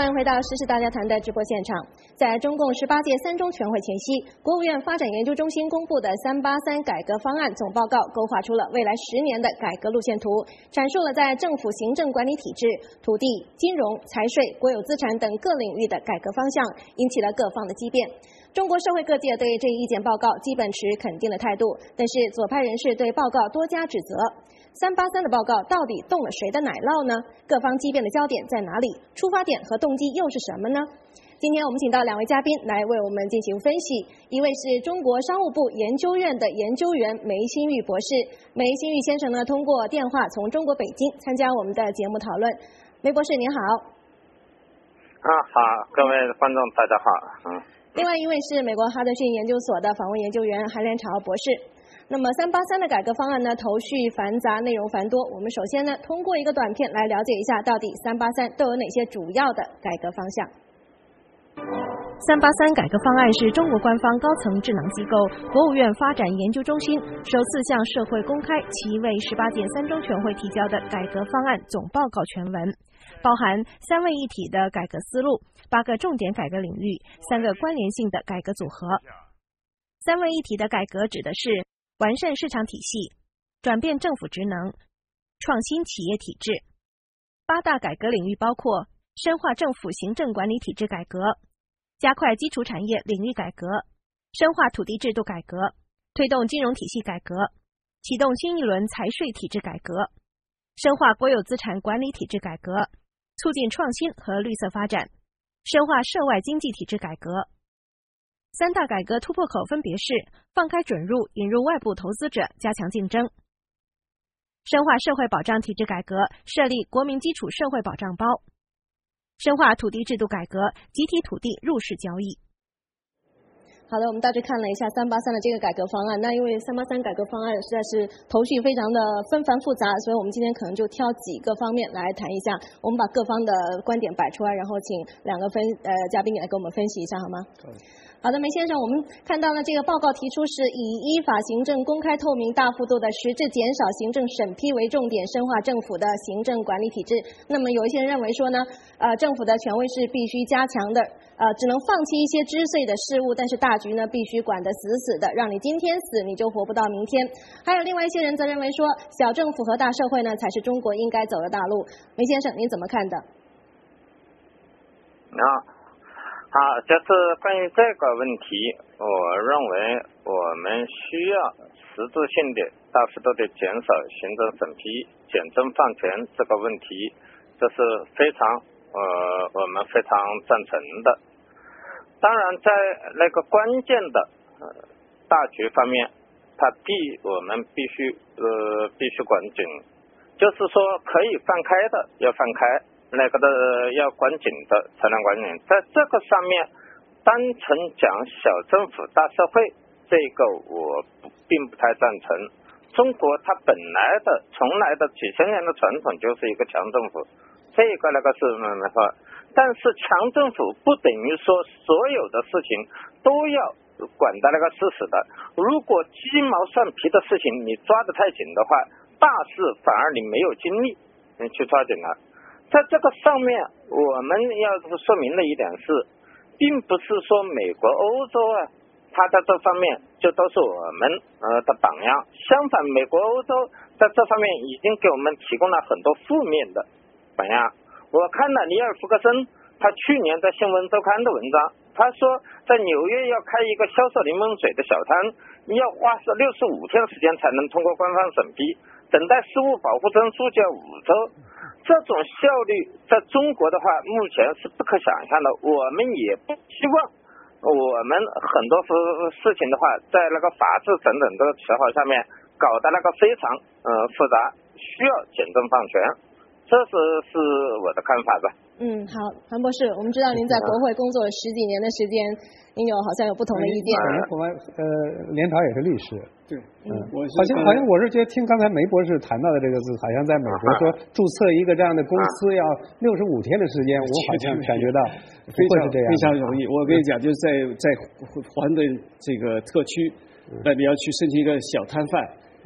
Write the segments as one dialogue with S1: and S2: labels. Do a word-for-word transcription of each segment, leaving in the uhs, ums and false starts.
S1: 欢迎回到《时事大家谈》的直播现场。在中共十八届三中全会前夕，国务院发展研究中心公布的“三八三”改革方案总报告，勾画出了未来十年的改革路线图，阐述了在政府行政管理体制、土地、金融、财税、国有资产等各领域的改革方向，引起了各方的激辩。中国社会各界对这一意见报告基本持肯定的态度，但是左派人士对报告多加指责。三八三的报告到底动了谁的奶酪呢？各方激辩的焦点在哪里？出发点和动机又是什么呢？今天我们请到两位嘉宾来为我们进行分析，一位是中国商务部研究院的研究员梅新玉博士。梅新玉先生呢，通过电话从中国北京参加我们的节目讨论。梅博士您好。
S2: 啊好，各位观众大家好。嗯。
S1: 另外一位是美国哈德逊研究所的访问研究员韩连朝博士。那么三八三的改革方案呢，头绪繁杂，内容繁多。我们首先呢，通过一个短片来了解一下，到底三八三都有哪些主要的改革方向。三八三改革方案是中国官方高层智囊机构国务院发展研究中心首次向社会公开其为十八届三中全会提交的改革方案总报告全文，包含三位一体的改革思路、八个重点改革领域、三个关联性的改革组合。三位一体的改革指的是完善市场体系、转变政府职能、创新企业体制。八大改革领域包括深化政府行政管理体制改革、加快基础产业领域改革、深化土地制度改革、推动金融体系改革、启动新一轮财税体制改革、深化国有资产管理体制改革、促进创新和绿色发展、深化涉外经济体制改革。三大改革突破口分别是放开准入，引入外部投资者，加强竞争；深化社会保障体制改革，设立国民基础社会保障包；深化土地制度改革，集体土地入市交易。好的，我们大致看了一下三八三的这个改革方案。那因为三八三改革方案实在是头绪非常的纷繁复杂，所以我们今天可能就挑几个方面来谈一下。我们把各方的观点摆出来，然后请两个分呃嘉宾来给我们分析一下，好吗？嗯。好的，梅先生，我们看到了这个报告提出是以依法行政公开透明、大幅度的实质减少行政审批为重点，深化政府的行政管理体制。那么有一些人认为说呢，呃，政府的权威是必须加强的，呃，只能放弃一些枝碎的事物，但是大局呢必须管得死死的，让你今天死你就活不到明天。还有另外一些人则认为说，小政府和大社会呢才是中国应该走的大路。梅先生，您怎么看的？
S2: 啊。好，就是关于这个问题，我认为我们需要实质性的、大幅度的减少行政审批、简政放权这个问题，这是非常呃我们非常赞成的。当然，在那个关键的呃大局方面，它必我们必须呃必须管紧，就是说可以放开的要放开。那个的要管紧的才能管紧，在这个上面，单纯讲小政府大社会，这个我并不太赞成。中国它本来的从来的几千年的传统就是一个强政府，这个那个是没没错。但是强政府不等于说所有的事情都要管得那个死死的。如果鸡毛蒜皮的事情你抓得太紧的话，大事反而你没有精力你去抓紧了。在这个上面，我们要说明的一点是，并不是说美国、欧洲啊，它在这方面就都是我们呃的榜样。相反，美国、欧洲在这方面已经给我们提供了很多负面的榜样。我看了尼尔·福克森他去年在《新闻周刊》的文章，他说在纽约要开一个销售柠檬水的小摊，要花是六十五天时间才能通过官方审批，等待失物保护证书就要五周。这种效率在中国的话目前是不可想象的，我们也不希望我们很多事情的话在那个法治等等这个词汇上面搞得那个非常呃复杂，需要简政放权，这是是我的看法吧。
S1: 嗯，好，韩博士，我们知道您在国会工作了十几年的时间，您有好像有不同的意见。
S3: 我们呃，联朝也是律师。
S4: 对，
S3: 嗯，我好像好像我是觉得听刚才梅博士谈到的这个字，好像在美国说注册一个这样的公司要六十五天的时间，我好像感觉到
S4: 非常非常容易。我跟你讲，就是在在华盛顿这个特区，那你要去申请一个小摊贩，嗯，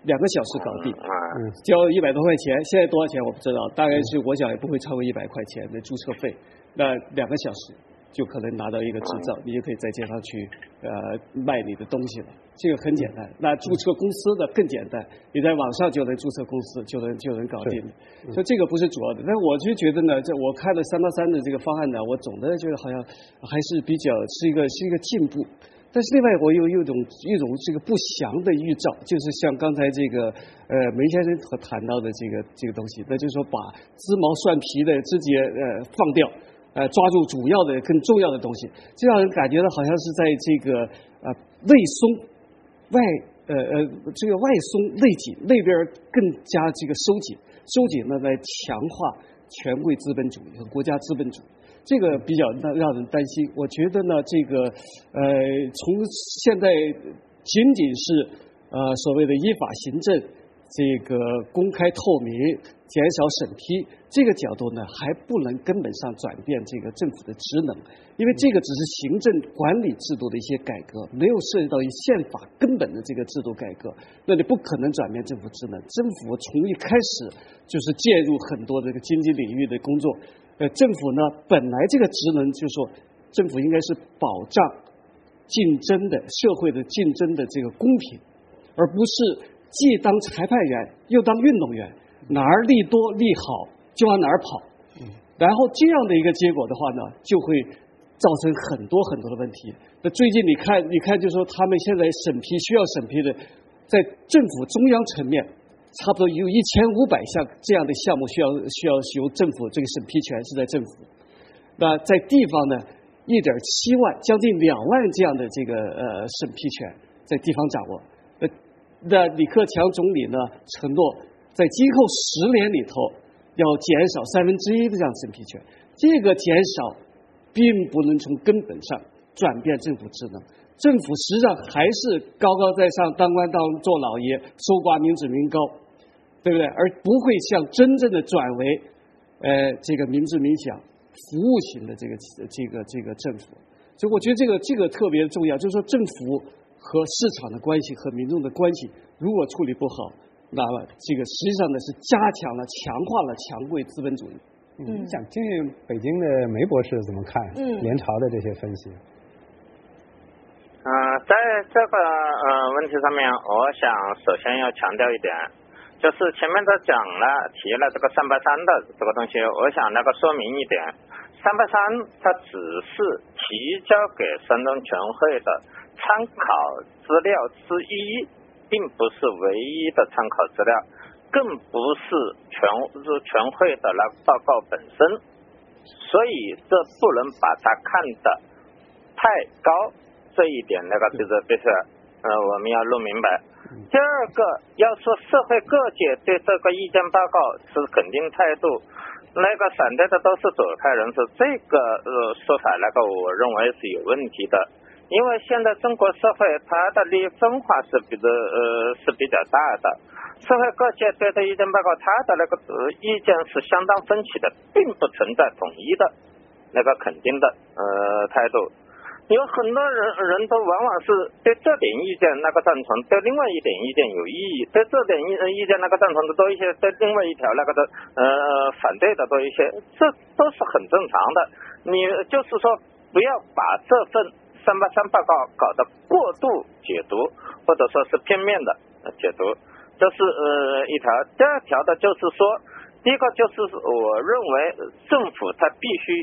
S4: 两个小时搞定，嗯，交一百多块钱，现在多少钱我不知道，大概是我想也不会超过一百块钱的注册费，那两个小时就可能拿到一个执照，你就可以在街上去呃卖你的东西了，这个很简单。那注册公司的更简单，你在网上就能注册公司，就能就能搞定。所以这个不是主要的，但我就觉得呢，这我看了三八三的这个方案呢，我总的觉得好像还是比较是一个是一个进步。但是另外我有有一种一种这个不祥的预兆，就是像刚才这个呃梅先生所谈到的这个这个东西，那就是说把鸡毛蒜皮的直接呃放掉。呃，抓住主要的、更重要的东西，这让人感觉到好像是在这个呃内松外呃呃这个外松内紧，那边更加这个收紧，收紧呢来强化权贵资本主义和国家资本主义，这个比较让让人担心。我觉得呢，这个呃从现在仅仅是呃所谓的依法行政。这个公开透明、减少审批这个角度呢，还不能根本上转变这个政府的职能，因为这个只是行政管理制度的一些改革，没有涉及到一宪法根本的这个制度改革，那你不可能转变政府职能。政府从一开始就是介入很多这个经济领域的工作，呃，政府呢本来这个职能就是说，政府应该是保障竞争的社会的竞争的这个公平，而不是。既当裁判员又当运动员，哪儿利多利好就往哪儿跑，然后这样的一个结果的话呢，就会造成很多很多的问题。那最近你看，你看，就是说他们现在审批需要审批的，在政府中央层面，差不多有一千五百项这样的项目需要需要由政府这个审批权是在政府。那在地方呢，一点七万，将近两万这样的这个呃审批权在地方掌握。呃。那李克强总理呢承诺，在今后十年里头要减少三分之一的这样审批权。这个减少并不能从根本上转变政府职能，政府实际上还是高高在上，当官当做老爷，搜刮民脂民膏，对不对？而不会像真正的转为呃这个民治民享、服务型的这个这个这个政府。所以我觉得这个这个特别重要，就是说政府。和市场的关系和民众的关系，如果处理不好，那么这个实际上呢是加强了、强化了强贵资本主义。
S3: 嗯，想听听北京的梅博士怎么看联朝的这些分析？
S2: 嗯、呃，在这个呃问题上面，我想首先要强调一点，就是前面都讲了提了这个三八三的这个东西，我想那个说明一点，三八三它只是提交给山东全会的。参考资料之一，并不是唯一的参考资料，更不是全全会的那个报告本身，所以这不能把它看得太高，这一点那个就是必须呃我们要弄明白。第二个，要说社会各界对这个意见报告持肯定态度，那个反对的都是左派人士，这个呃说法那个我认为是有问题的。因为现在中国社会它的利益分化是比较呃是比较大的，社会各界对这意见报告它的那个、呃、意见是相当分歧的，并不存在统一的那个肯定的呃态度。有很多人人都往往是对这点意见那个赞成，对另外一点意见有异议，对这点意意见那个赞成的多一些，对另外一条那个的呃反对的多一些，这都是很正常的。你就是说不要把这份三八三报告搞得过度解读，或者说是片面的解读，这是呃一条。第二条的就是说，第一个就是我认为政府它必须